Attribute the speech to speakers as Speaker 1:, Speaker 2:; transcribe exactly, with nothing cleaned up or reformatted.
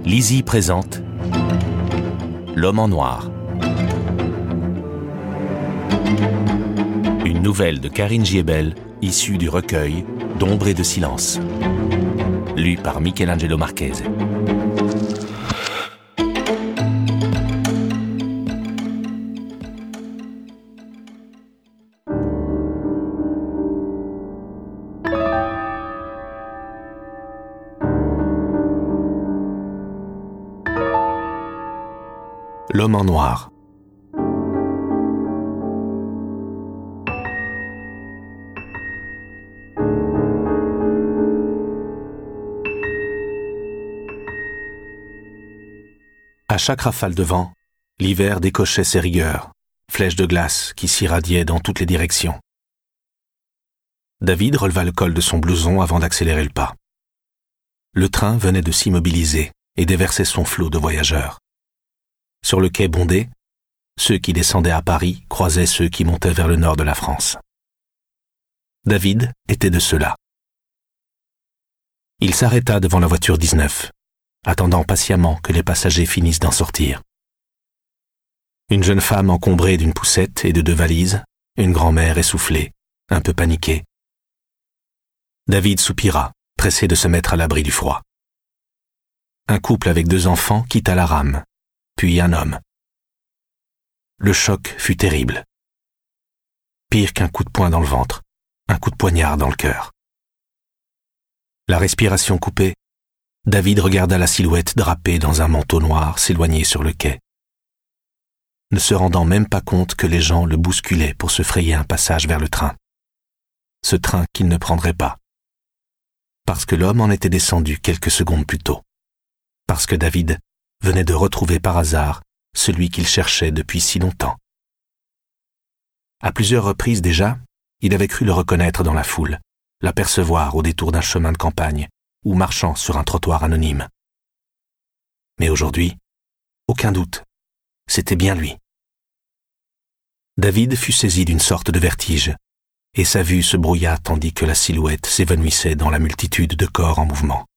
Speaker 1: Lizzie présente L'homme en noir. Une nouvelle de Karine Giebel, issue du recueil d'Ombre et de silence. Lue par Michelangelo Marchese. L'homme en noir. À chaque rafale de vent, l'hiver décochait ses rigueurs, flèches de glace qui s'irradiaient dans toutes les directions. David releva le col de son blouson avant d'accélérer le pas. Le train venait de s'immobiliser et déversait son flot de voyageurs. Sur le quai bondé, ceux qui descendaient à Paris croisaient ceux qui montaient vers le nord de la France. David était de ceux-là. Il s'arrêta devant la voiture dix-neuf, attendant patiemment que les passagers finissent d'en sortir. Une jeune femme encombrée d'une poussette et de deux valises, une grand-mère essoufflée, un peu paniquée. David soupira, pressé de se mettre à l'abri du froid. Un couple avec deux enfants quitta la rame, puis un homme. Le choc fut terrible. Pire qu'un coup de poing dans le ventre, un coup de poignard dans le cœur. La respiration coupée, David regarda la silhouette drapée dans un manteau noir s'éloigner sur le quai, ne se rendant même pas compte que les gens le bousculaient pour se frayer un passage vers le train. Ce train qu'il ne prendrait pas. Parce que l'homme en était descendu quelques secondes plus tôt. Parce que David venait de retrouver par hasard celui qu'il cherchait depuis si longtemps. À plusieurs reprises déjà, il avait cru le reconnaître dans la foule, l'apercevoir au détour d'un chemin de campagne ou marchant sur un trottoir anonyme. Mais aujourd'hui, aucun doute, c'était bien lui. David fut saisi d'une sorte de vertige, et sa vue se brouilla tandis que la silhouette s'évanouissait dans la multitude de corps en mouvement.